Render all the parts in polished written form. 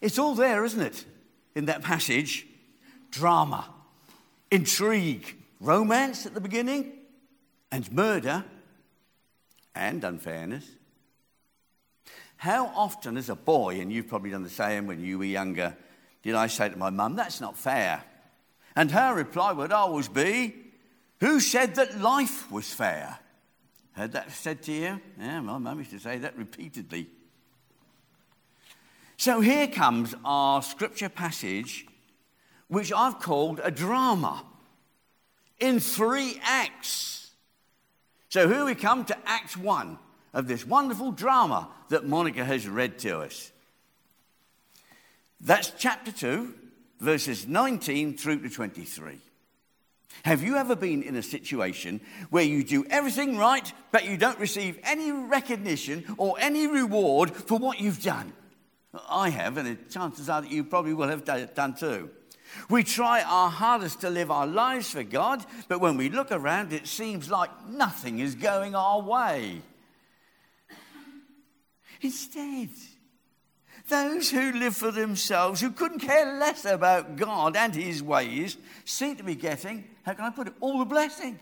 It's all there, isn't it, in that passage? Drama, intrigue, romance at the beginning, and murder, and unfairness. How often as a boy, and you've probably done the same when you were younger, did I say to my mum, that's not fair? And her reply would always be, who said that life was fair? Heard that said to you? Yeah, my mum used to say that repeatedly. So here comes our scripture passage, which I've called a drama in 3 acts. So here we come to Act 1 of this wonderful drama that Monica has read to us. That's chapter 2, verses 19 through to 23. Have you ever been in a situation where you do everything right, but you don't receive any recognition or any reward for what you've done? I have, and the chances are that you probably will have done too. We try our hardest to live our lives for God, but when we look around, it seems like nothing is going our way. Instead, those who live for themselves, who couldn't care less about God and his ways, seem to be getting, how can I put it, all the blessing.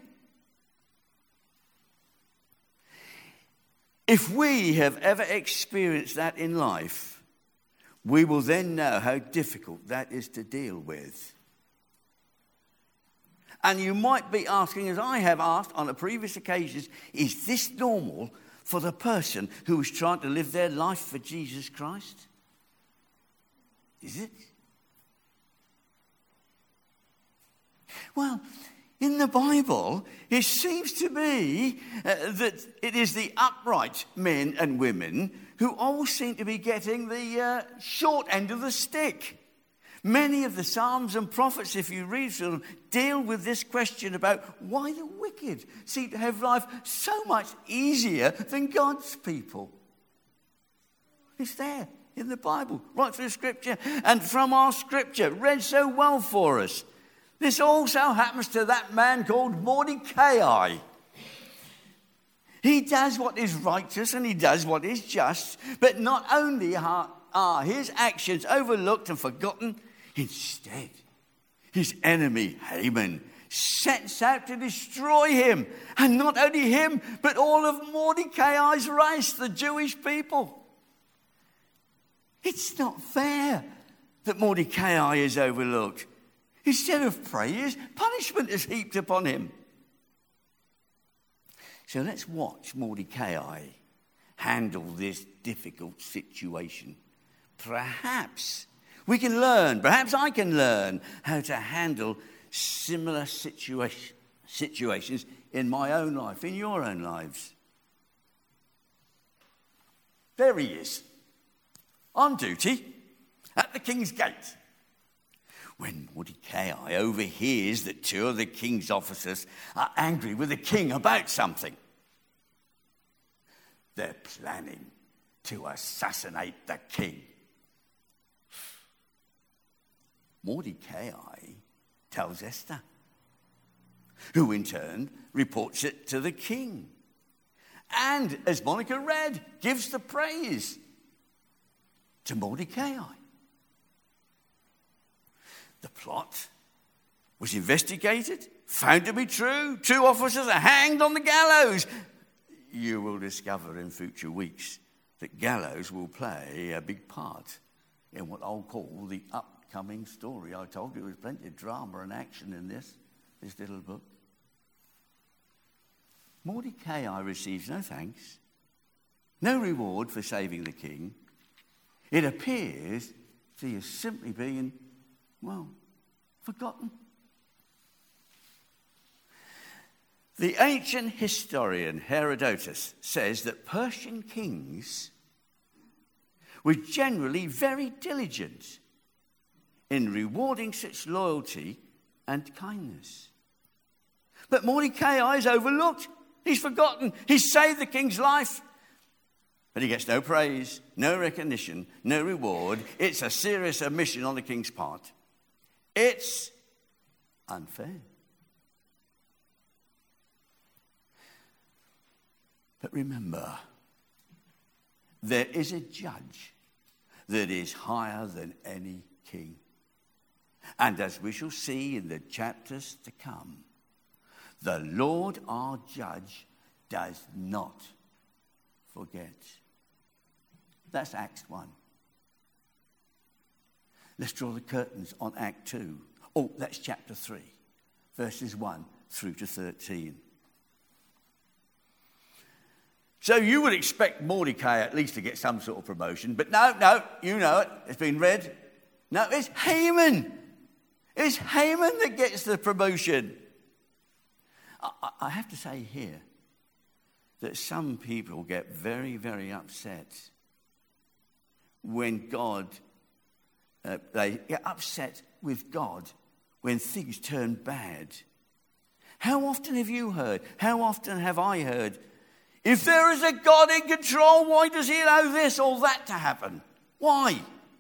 If we have ever experienced that in life, we will then know how difficult that is to deal with. And you might be asking, as I have asked on the previous occasions, is this normal for the person who is trying to live their life for Jesus Christ? Is it? Well, in the Bible, it seems to be that it is the upright men and women who all seem to be getting the short end of the stick. Many of the Psalms and prophets, if you read through them, deal with this question about why the wicked seem to have life so much easier than God's people. It's there in the Bible, right through Scripture, and from our Scripture, read so well for us. This also happens to that man called Mordecai. He does what is righteous and he does what is just, but not only are his actions overlooked and forgotten, instead, his enemy Haman sets out to destroy him, and not only him, but all of Mordecai's race, the Jewish people. It's not fair that Mordecai is overlooked. Instead of praise, punishment is heaped upon him. So let's watch Mordecai handle this difficult situation. Perhaps we can learn, perhaps I can learn how to handle similar situations in my own life, in your own lives. There he is, on duty at the king's gate. When Mordecai overhears that 2 of the king's officers are angry with the king about something, they're planning to assassinate the king. Mordecai tells Esther, who in turn reports it to the king. And, as Monica read, gives the praise to Mordecai. The plot was investigated, found to be true. 2 officers are hanged on the gallows. You will discover in future weeks that gallows will play a big part in what I'll call the upcoming story. I told you there was plenty of drama and action in this little book. Mordecai receives no thanks, no reward for saving the king. It appears he is simply being, forgotten. The ancient historian Herodotus says that Persian kings were generally very diligent in rewarding such loyalty and kindness. But Mordecai is overlooked. He's forgotten. He's saved the king's life. But he gets no praise, no recognition, no reward. It's a serious omission on the king's part. It's unfair. But remember, there is a judge. that is higher than any king. And as we shall see in the chapters to come, the Lord our judge does not forget. That's Acts 1. Let's draw the curtains on Act 2. Oh, that's chapter 3, verses 1 through to 13. So you would expect Mordecai at least to get some sort of promotion, but no, you know it. It's been read. No, it's Haman. It's Haman that gets the promotion. I have to say here that some people get very, very upset when they get upset with God when things turn bad. How often have you heard? How often have I heard? If there is a God in control, why does he allow this or that to happen? Why?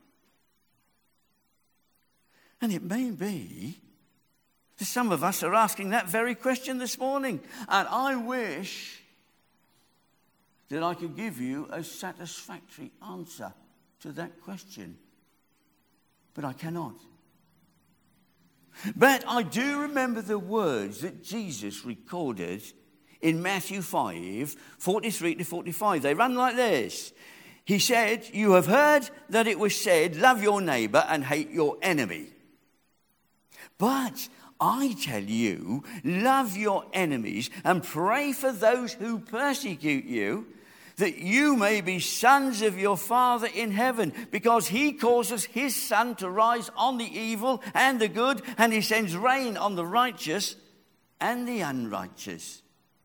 And it may be that some of us are asking that very question this morning. And I wish that I could give you a satisfactory answer to that question. But I cannot. But I do remember the words that Jesus recorded in Matthew 5, 43 to 45. They run like this. He said, "You have heard that it was said, love your neighbor and hate your enemy. But I tell you, love your enemies and pray for those who persecute you, that you may be sons of your Father in heaven, because he causes his sun to rise on the evil and the good, and he sends rain on the righteous and the unrighteous."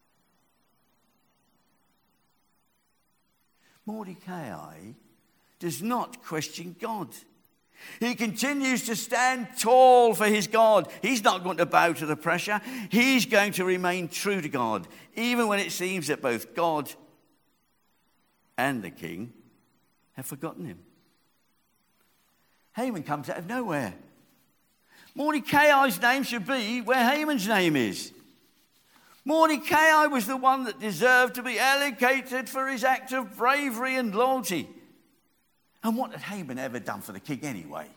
Mordecai does not question God. He continues to stand tall for his God. He's not going to bow to the pressure. He's going to remain true to God, even when it seems that both God and the king have forgotten him. Haman comes out of nowhere. Mordecai's name should be where Haman's name is. Mordecai was the one that deserved to be allocated for his act of bravery and loyalty. And what had Haman ever done for the king anyway?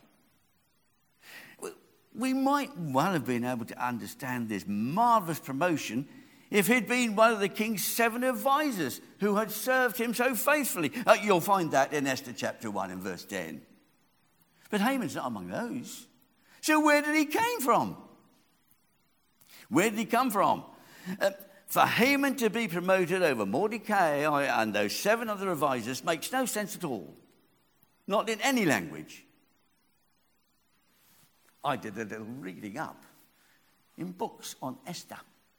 We might well have been able to understand this marvelous promotion if he'd been one of the king's 7 advisors who had served him so faithfully. You'll find that in Esther chapter 1 and verse 10. But Haman's not among those. So where did he come from? Where did he come from? For Haman to be promoted over Mordecai and those 7 other advisors makes no sense at all. Not in any language. I did a little reading up in books on Esther.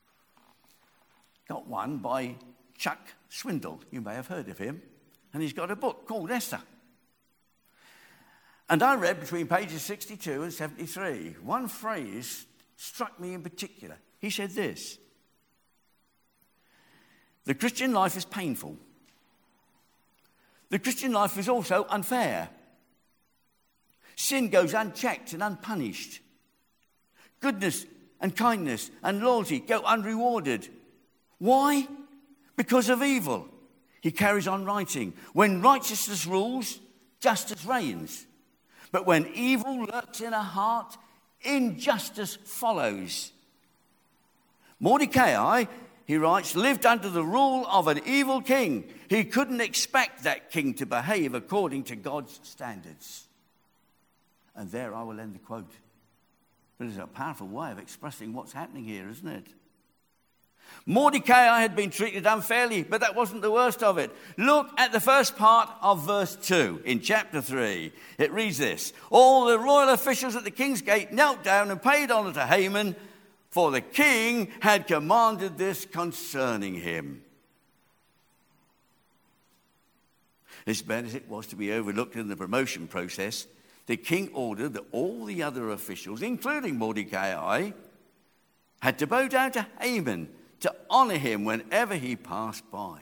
Got one by Chuck Swindoll. You may have heard of him. And he's got a book called Esther. And I read between pages 62 and 73. One phrase struck me in particular. He said this: the Christian life is painful. The Christian life is also unfair. Sin goes unchecked and unpunished. Goodness and kindness and loyalty go unrewarded. Why? Because of evil. He carries on writing. When righteousness rules, justice reigns. But when evil lurks in a heart, injustice follows. Mordecai, he writes, lived under the rule of an evil king. He couldn't expect that king to behave according to God's standards. And there I will end the quote. But it's a powerful way of expressing what's happening here, isn't it? Mordecai had been treated unfairly, but that wasn't the worst of it. Look at the first part of verse 2 in chapter 3. It reads this: all the royal officials at the king's gate knelt down and paid honor to Haman, for the king had commanded this concerning him. As bad as it was to be overlooked in the promotion process, the king ordered that all the other officials, including Mordecai, had to bow down to Haman to honor him whenever he passed by.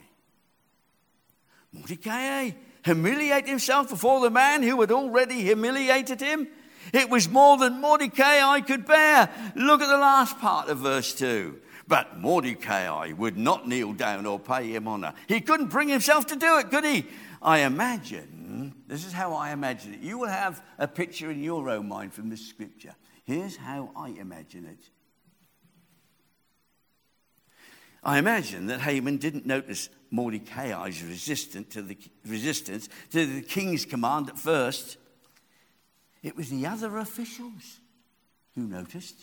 Mordecai humiliate himself before the man who had already humiliated him? It was more than Mordecai could bear. Look at the last part of verse 2. But Mordecai would not kneel down or pay him honor. He couldn't bring himself to do it, could he? I imagine, this is how I imagine it. You will have a picture in your own mind from this scripture. Here's how I imagine it. I imagine that Haman didn't notice Mordecai's resistance to the king's command at first. It was the other officials who noticed.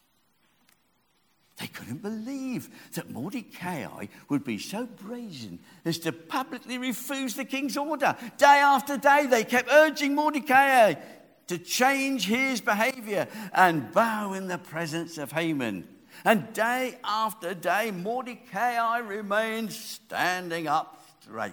They couldn't believe that Mordecai would be so brazen as to publicly refuse the king's order. Day after day, they kept urging Mordecai to change his behavior and bow in the presence of Haman. And day after day, Mordecai remained standing up straight.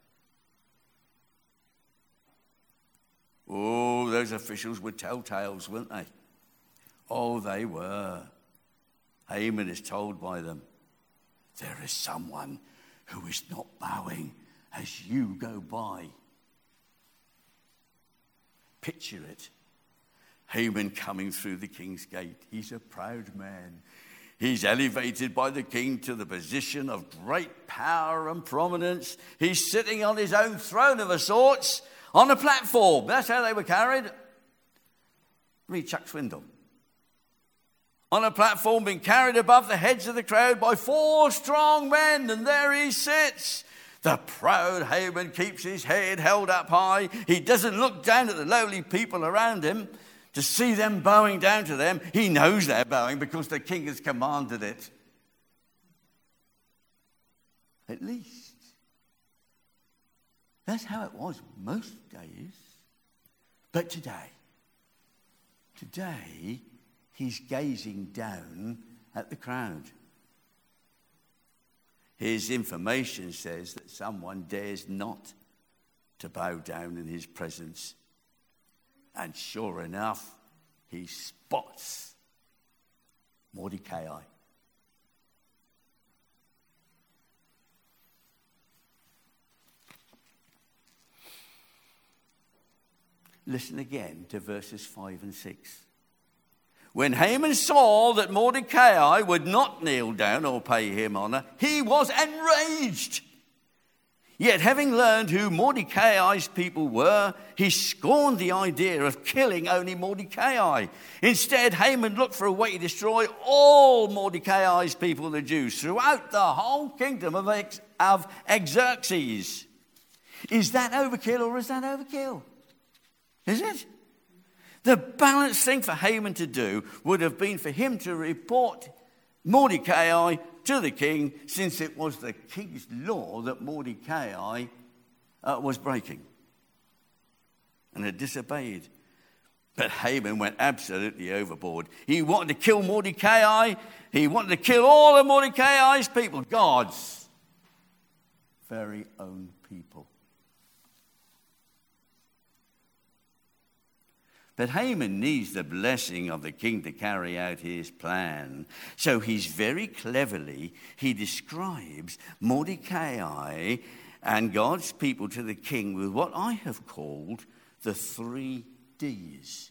Oh, those officials were telltales, weren't they? Oh, they were. Haman is told by them, there is someone who is not bowing as you go by. Picture it. Haman coming through the king's gate. He's a proud man. He's elevated by the king to the position of great power and prominence. He's sitting on his own throne of a sorts on a platform. That's how they were carried. Read Chuck Swindoll. On a platform being carried above the heads of the crowd by 4 strong men, and there he sits. The proud Haman keeps his head held up high. He doesn't look down at the lowly people around him to see them bowing down to them. He knows they're bowing because the king has commanded it. At least, that's how it was most days. But today, he's gazing down at the crowd. His information says that someone dares not to bow down in his presence. And sure enough, he spots Mordecai. Listen again to verses 5 and 6. When Haman saw that Mordecai would not kneel down or pay him honor, he was enraged. Yet having learned who Mordecai's people were, he scorned the idea of killing only Mordecai. Instead, Haman looked for a way to destroy all Mordecai's people, the Jews, throughout the whole kingdom of Xerxes. Is that overkill or is that overkill? Is it? The balanced thing for Haman to do would have been for him to report Mordecai to the king, since it was the king's law that Mordecai was breaking and had disobeyed. But Haman went absolutely overboard. He wanted to kill Mordecai. He wanted to kill all of Mordecai's people, God's very own people. But Haman needs the blessing of the king to carry out his plan. So he describes Mordecai and God's people to the king with what I have called the 3 Ds.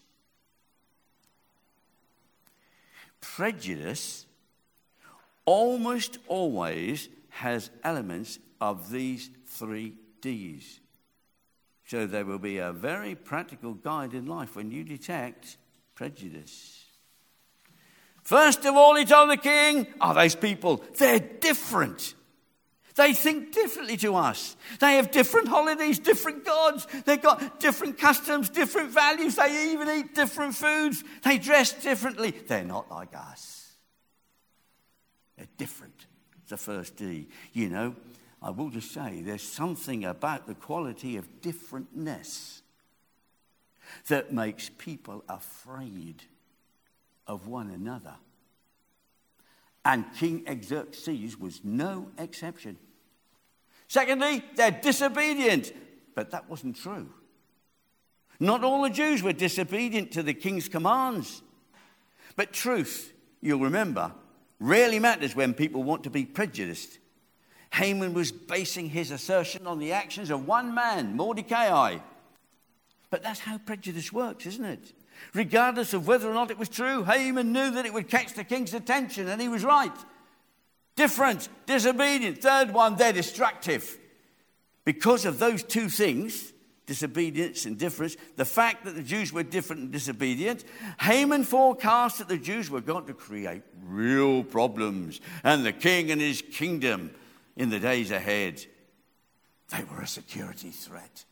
Prejudice almost always has elements of these 3 Ds. So there will be a very practical guide in life when you detect prejudice. First of all, he told the king, those people, they're different. They think differently to us. They have different holidays, different gods. They've got different customs, different values. They even eat different foods. They dress differently. They're not like us. They're different. It's the first D. You know, I will just say there's something about the quality of differentness that makes people afraid of one another. And King Xerxes was no exception. Secondly, they're disobedient. But that wasn't true. Not all the Jews were disobedient to the king's commands. But truth, you'll remember, rarely matters when people want to be prejudiced. Haman was basing his assertion on the actions of one man, Mordecai. But that's how prejudice works, isn't it? Regardless of whether or not it was true, Haman knew that it would catch the king's attention, and he was right. Different, disobedient. Third one, they're destructive. because of those two things, disobedience and difference, the fact that the Jews were different and disobedient, Haman forecast that the Jews were going to create real problems, and the king and his kingdom in the days ahead, they were a security threat.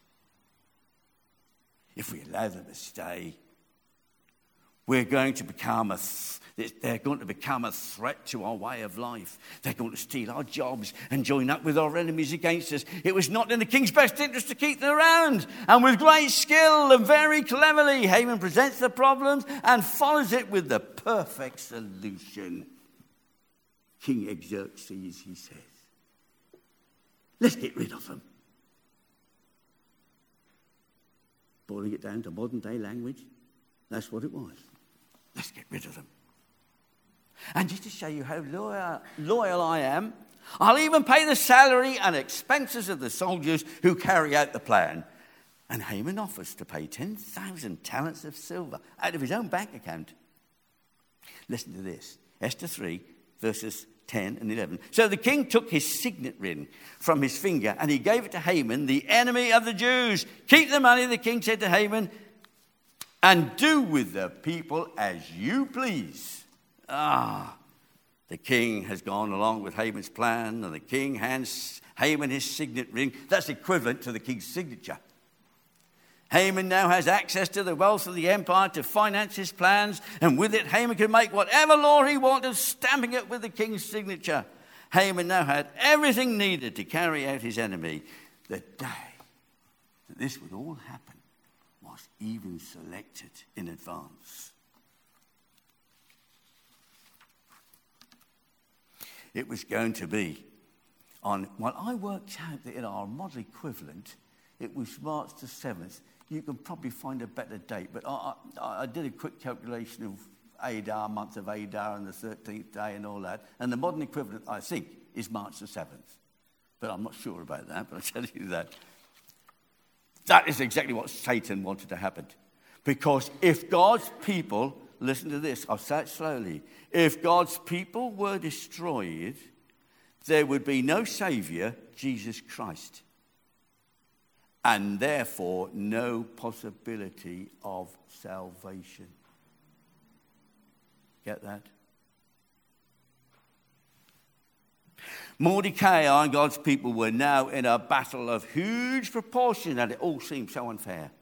If we allow them to stay, they're going to become a threat to our way of life. They're going to steal our jobs and join up with our enemies against us. It was not in the king's best interest to keep them around. And with great skill and very cleverly, Haman presents the problems and follows it with the perfect solution. King Xerxes, he says, let's get rid of them. Boiling it down to modern day language, that's what it was. Let's get rid of them. And just to show you how loyal I am, I'll even pay the salary and expenses of the soldiers who carry out the plan. And Haman offers to pay 10,000 talents of silver out of his own bank account. Listen to this. Esther 3, verses 10 and 11. So the king took his signet ring from his finger and he gave it to Haman, the enemy of the Jews. Keep the money, the king said to Haman, and do with the people as you please. The king has gone along with Haman's plan, and the king hands Haman his signet ring. That's equivalent to the king's signature. Haman now has access to the wealth of the empire to finance his plans, and with it Haman can make whatever law he wanted, stamping it with the king's signature. Haman now had everything needed to carry out his enemy. The day that this would all happen was even selected in advance. It was going to be I worked out that in our model equivalent, it was March the 7th. You can probably find a better date, but I did a quick calculation of Adar, month of Adar, and the 13th day and all that, and the modern equivalent, I think, is March the 7th. But I'm not sure about that, but I'll tell you that. That is exactly what Satan wanted to happen. Because if God's people, listen to this, I'll say it slowly. If God's people were destroyed, there would be no Saviour, Jesus Christ. And therefore, no possibility of salvation. Get that? Mordecai and God's people were now in a battle of huge proportion, and it all seemed so unfair.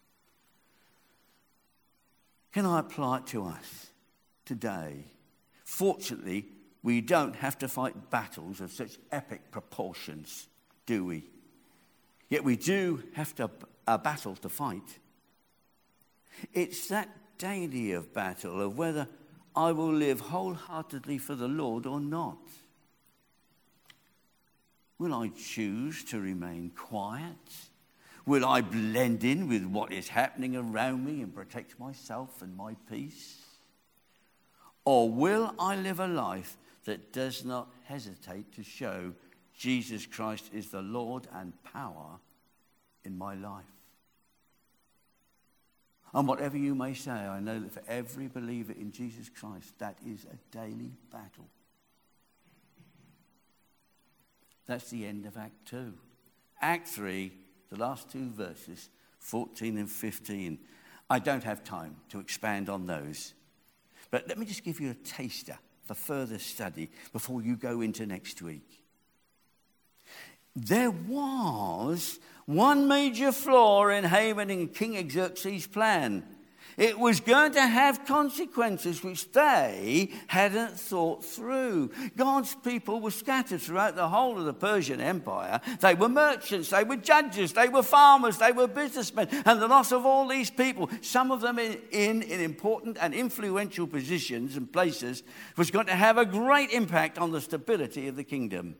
Can I apply it to us today? Fortunately, we don't have to fight battles of such epic proportions, do we? Yet we do have a battle to fight. It's that daily of battle of whether I will live wholeheartedly for the Lord or not. Will I choose to remain quiet? Will I blend in with what is happening around me and protect myself and my peace? Or will I live a life that does not hesitate to show Jesus Christ is the Lord and power in my life? And whatever you may say, I know that for every believer in Jesus Christ, that is a daily battle. That's the end of Act 2. Act 3, the last two verses, 14 and 15. I don't have time to expand on those. But let me just give you a taster for further study before you go into next week. There was one major flaw in Haman and King Xerxes' plan. It was going to have consequences which they hadn't thought through. God's people were scattered throughout the whole of the Persian Empire. They were merchants, they were judges, they were farmers, they were businessmen. And the loss of all these people, some of them in important and influential positions and places, was going to have a great impact on the stability of the kingdom.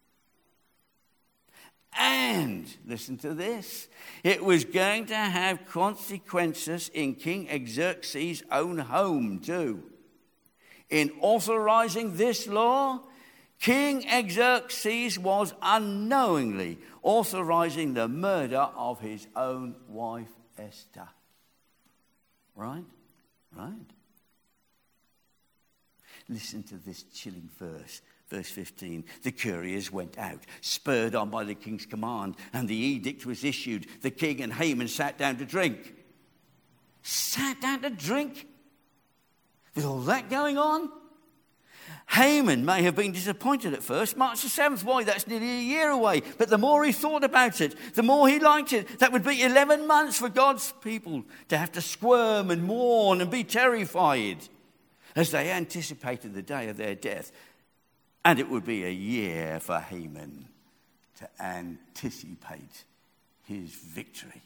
And, listen to this, it was going to have consequences in King Xerxes' own home too. In authorizing this law, King Xerxes was unknowingly authorizing the murder of his own wife Esther. Right? Listen to this chilling verse. Verse 15, the couriers went out, spurred on by the king's command, and the edict was issued. The king and Haman sat down to drink. Sat down to drink? With all that going on? Haman may have been disappointed at first. March the 7th, why, that's nearly a year away. But the more he thought about it, the more he liked it. That would be 11 months for God's people to have to squirm and mourn and be terrified as they anticipated the day of their death. And it would be a year for Haman to anticipate his victory.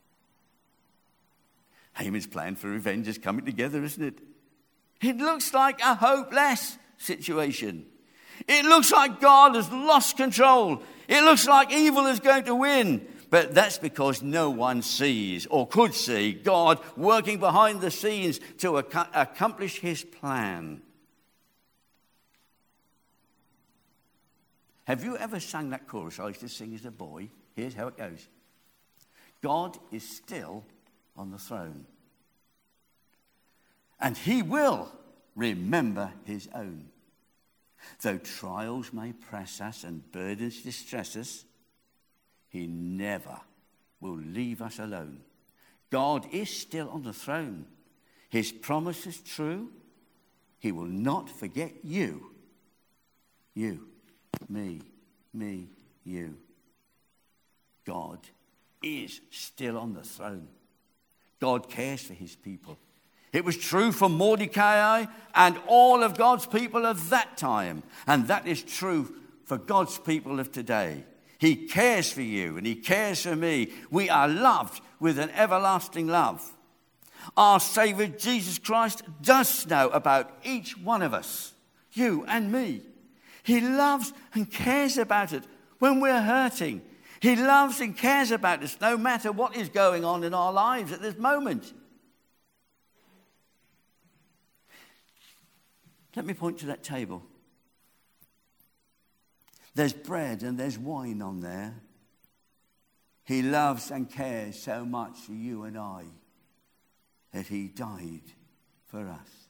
Haman's plan for revenge is coming together, isn't it? It looks like a hopeless situation. It looks like God has lost control. It looks like evil is going to win. But that's because no one sees or could see God working behind the scenes to accomplish his plan. Have you ever sung that chorus I used to sing as a boy? Here's how it goes. God is still on the throne, and he will remember his own. Though trials may press us and burdens distress us, he never will leave us alone. God is still on the throne. His promise is true. He will not forget you. You. Me, you. God is still on the throne. God cares for his people. It was true for Mordecai and all of God's people of that time. And that is true for God's people of today. He cares for you and he cares for me. We are loved with an everlasting love. Our Saviour Jesus Christ does know about each one of us, you and me. He loves and cares about it when we're hurting. He loves and cares about us no matter what is going on in our lives at this moment. Let me point to that table. There's bread and there's wine on there. He loves and cares so much for you and I that he died for us.